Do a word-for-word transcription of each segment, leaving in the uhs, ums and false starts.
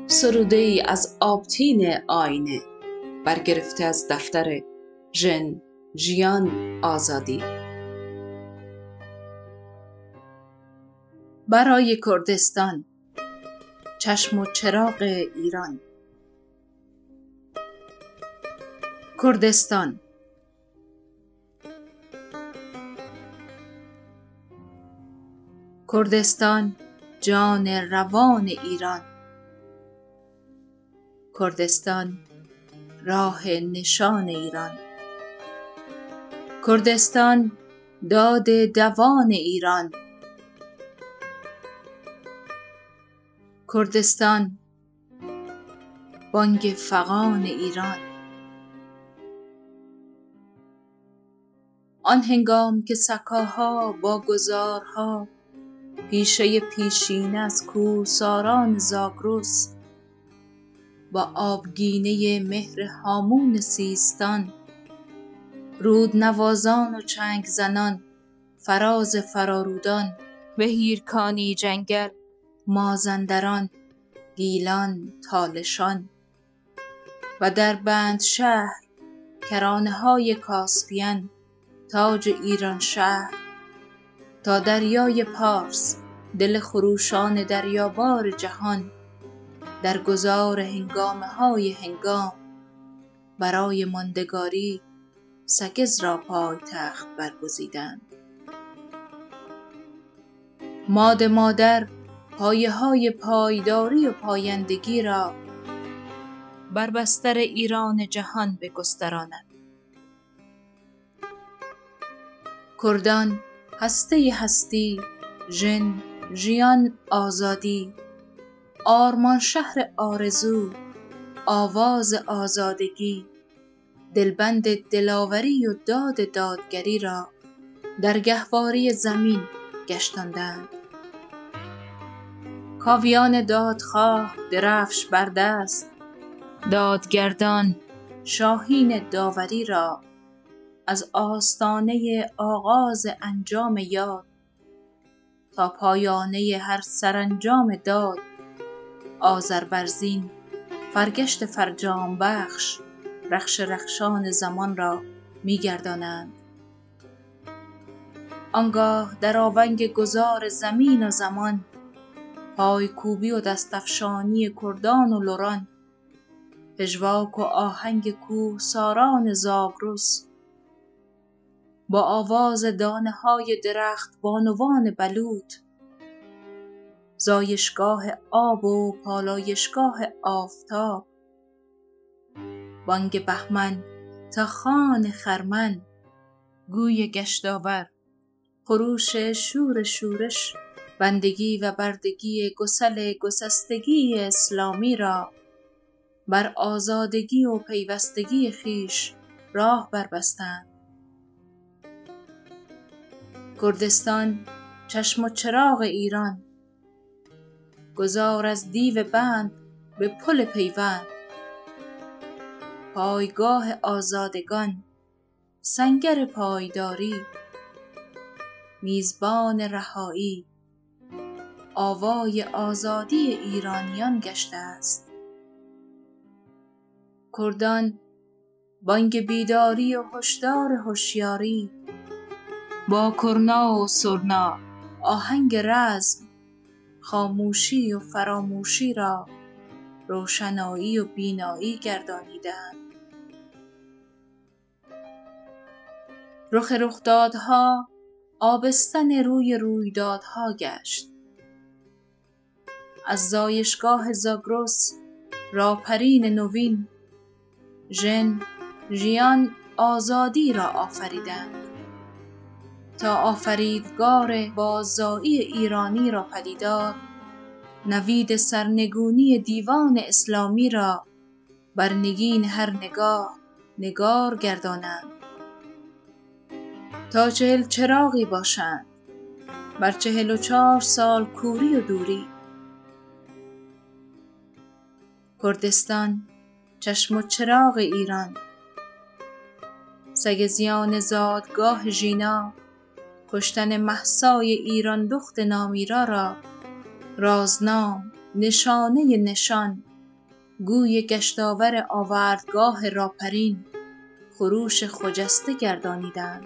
سروده ای از آبتین آینه برگرفته از دفتر ژن ژیان آزادی. برای کردستان، چشم و چراغ ایران. کردستان کردستان جان روان ایران، کردستان راه نشان ایران، کردستان داد دوان ایران، کردستان بانگ فغان ایران. آن هنگام که سکاها با گذارها پیشه پیشینه از کوهساران زاگرس با آبگینه مهر هامون سیستان، رود نوازان و چنگ زنان، فراز فرارودان و هیرکانی جنگل، مازندران، گیلان، تالشان و در بند شهر کرانه های کاسپین، تاج ایران شهر تا دریای پارس، دل خروشان دریابار جهان، در گذار هنگامه های هنگام برای ماندگاری سگز را پایتخت برگزیدند. ماد مادر پایه های پایداری و پایندگی را بر بستر ایران جهان بگستراند. کردان هسته هستی، ژن ژیان آزادی، آرمان شهر آرزو، آواز آزادگی، دلبند دلاوری و داد دادگری را در گهواره زمین گشتاندند. کاویان دادخواه درفش بر دست، دادگردان شاهین داوری را از آستانه آغاز انجام یاد تا پایانه هر سرانجام داد، آذربرزین فرگشت فرجام بخش، رخش رخشان زمان را می گردانند. آنگاه در آونگ گذار زمین و زمان، پای کوبی و دستفشانی کردان و لران، پژواک و آهنگ کوهساران زاگرس با آواز دانه های درخت بانوان بلوط، زایشگاه آب و پالایشگاه آفتاب، بانگ بهمن تا خوان خرمن، گوی گشتاور، خروش شور شورش، بندگی و بردگی گسل گسستگی اسلامی را بر آزادگی و پیوستگی خویش راه بربستند. کردستان چشم و چراغ ایران، گذار از دیو بند به پل پیوند، پایگاه آزادگان، سنگر پایداری، میزبان رهایی، آوای آزادی ایرانیان گشته است. کردان بانگ بیداری و هشدار هوشیاری، با کرنا و سرنا آهنگ رزم، خاموشی و فراموشی را روشنایی و بینایی گردانیدند. رخ رخدادها آبستن روی رویدادها گشت. از زایشگاه زاگرس راپرین نوین، ژن ژیان آزادی را آفریدند تا آفریدگار باززایی ایرانی را پدیدار، نوید سرنگونی دیوان اسلامی را بر نگین هر نگاه نگار گردانند تا چهل چراغی باشند بر چهل و چهار سال کوری و دوری. کردستان چشم و چراغ ایران، سگزیان زادگاه ژینا، کشتن مهسای ایران دخت نامیرا را رازنام، نشانه نشان، گوی گشتاور آوردگاه راپرین خروش خجسته گردانیدند.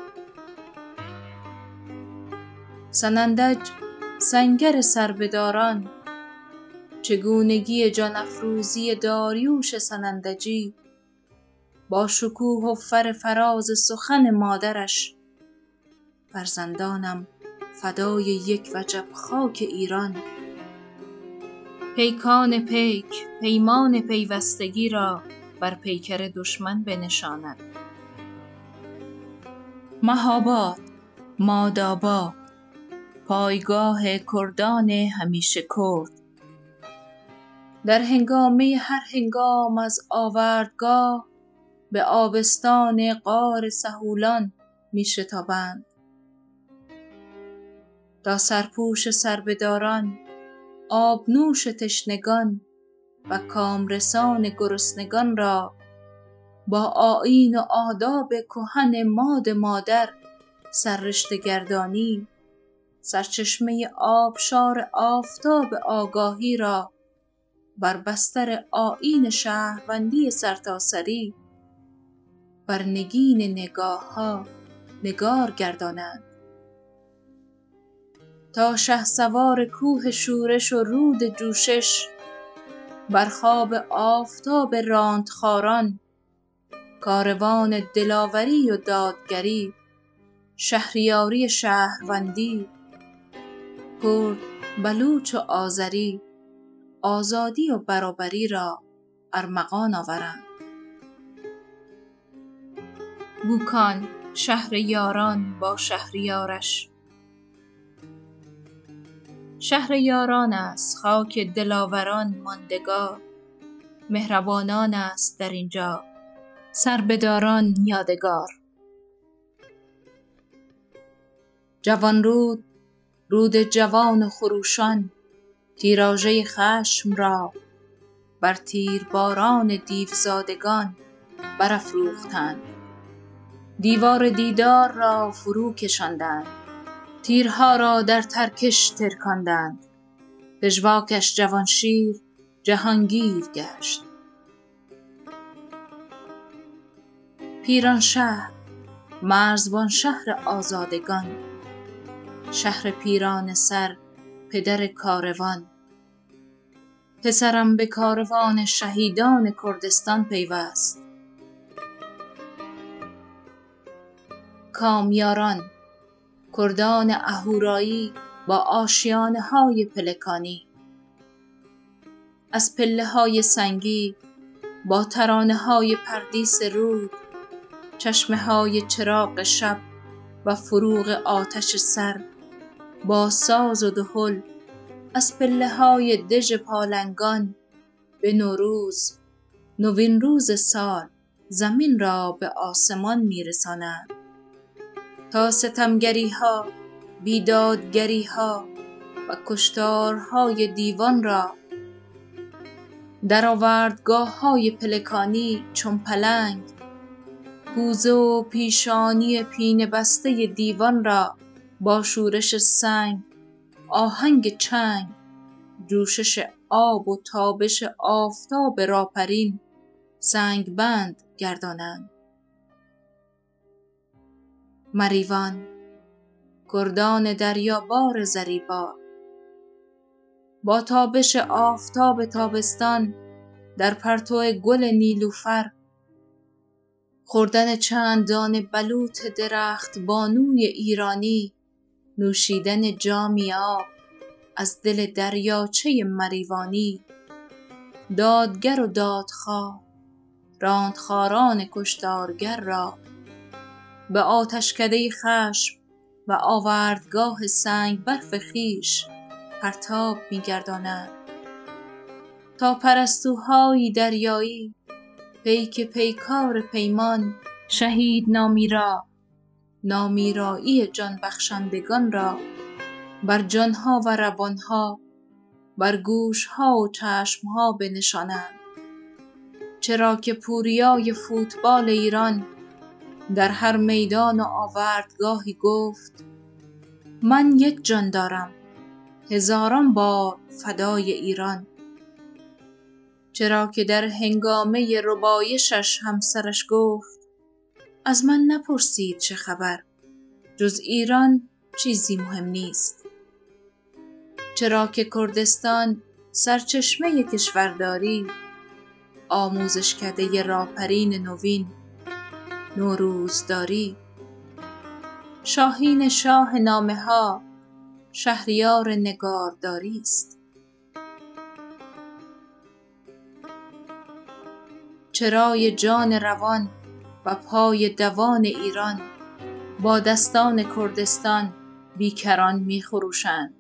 سنندج سنگر سربداران چگونگی جان افروزی داریوش سنندجی با شکوه و فر فراز سخن مادرش. فرزندانم فدای یک وجب خاک ایران، پیکان پیک پیمان پیوستگی را بر پیکر دشمن بنشاند. مهاباد ماداباد پایگاه کردان همیشه کرد، در هنگامه هر هنگام از آوردگاه به آبستان غار سهولان می شتابند. تا سرپوش سربداران، آبنوش تشنگان و کامرسان گرسنگان را با آیین و آداب کهن ماد مادر سررشته گردانی، سرچشمه آبشار آفتاب آگاهی را بر بستر آیین شهروندی سرتاسری بر نگین نگاه‌ها نگار گردانند. تا شهسوار کوه شورش و رود جوشش بر خواب آفتاب راندخاران، کاروان دلاوری و دادگری، شهریاری شهروندی، کرد، بلوچ و آذری، آزادی و برابری را ارمغان آورند. بوکان شهر یاران با شهریارش، شهر یاران است خاک دلاوران ماندگار، مهربانان است در اینجا سربداران یادگار. جوانرود رود جوان و خروشان، تیراژه خشم را بر تیرباران دیوزادگان برافروختند. دیوار دیدار را فرو کشاندند، تیرها را در ترکش ترکاندند. پژواکش جوانشیر جهانگیر گشت. پیرانشهر مرزبان شهر آزادگان، شهر پیران سر پدر کاروان. پسرم به کاروان شهیدان کردستان پیوست. کامیاران کردان اهورایی با آشیانه های پلکانی، از پله های سنگی با ترانه های پردیس رود، چشمه های چراغ شب و فروغ آتش سر با ساز و دهل، از پله های دژ پالنگان به نوروز، نوین روز سال زمین را به آسمان میرسانند. تا ستمگری ها، بیدادگری ها و کشتارهای دیوان را در آوردگاه های پلکانی چون پلنگ، کوزه و پیشانی پینه بسته دیوان را با شورش سنگ، آهنگ چنگ، جوشش آب و تابش آفتاب راپرین سنگ بند گردانند. مریوان کردان دریابار زریبار با تابش آفتاب تابستان در پرتو گل نیلوفر، خوردن چند دانه بلوط درخت بانوی ایرانی، نوشیدن جامی آب از دل دریاچه مریوانی. دادگر و دادخواه راندخاران کشتارگر را به آتشکده خشم و آوردگاه سنگ برف خویش پرتاب می‌گردانند. تا پرستوهای دریایی پیک پیکار پیمان، شهید نامی را، نامیرایی جان بخشندگان را بر جانها و روانها، بر گوشها و چشمها بنشانند. چرا که پوریای فوتبال ایران در هر میدان و آوردگاهی گفت: من یک جان دارم هزاران بار فدای ایران. چرا که در هنگامه ربایشش همسرش گفت از من نپرسید چه خبر، جز ایران چیزی مهم نیست. چرا که کردستان سرچشمه کشورداری، آموزشکده راهپرین نوین نوروزداری. شاهین شاه نامه ها شهریار نگارداری است. چرای جان روان و پای دوان ایران، با دستان کردستان بیکران می خروشند.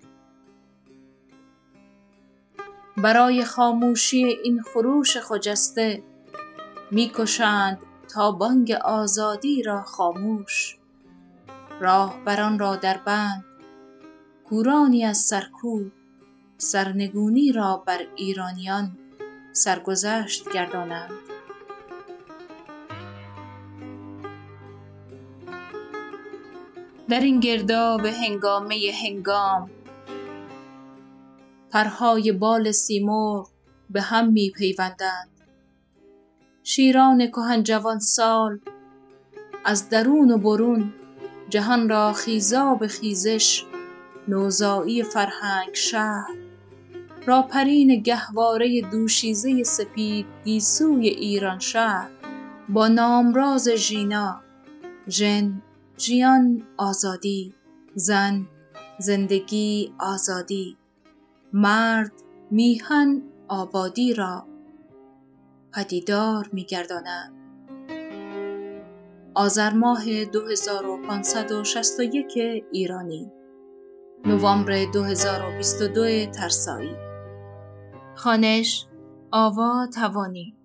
برای خاموشی این خروش خجسته می کشند تا بانگ آزادی را خاموش. راهبران را در بند کورانی از سرکوب، سرنگونی را بر ایرانیان سرگذشت گردانند. در این گرداب هنگامه هنگام، پرهای بال سیمرغ به هم می پیوندند. شیران کهن جوان سال از درون و برون، جهان را خیزاب خیزش نوزایی فرهنگ شهر. راهپرین گهواره دوشیزه سپید گیسوی ایران شهر، با نامراز ژینا، ژن ژیان آزادی، زن زندگی آزادی، مرد میهن آبادی را پدیدار می‌گردانند. آذر ماه دو هزار و پانصد و شصت و یک ایرانی، نوامبر دو هزار و بیست و دو ترسایی. خوانش آوا توانی.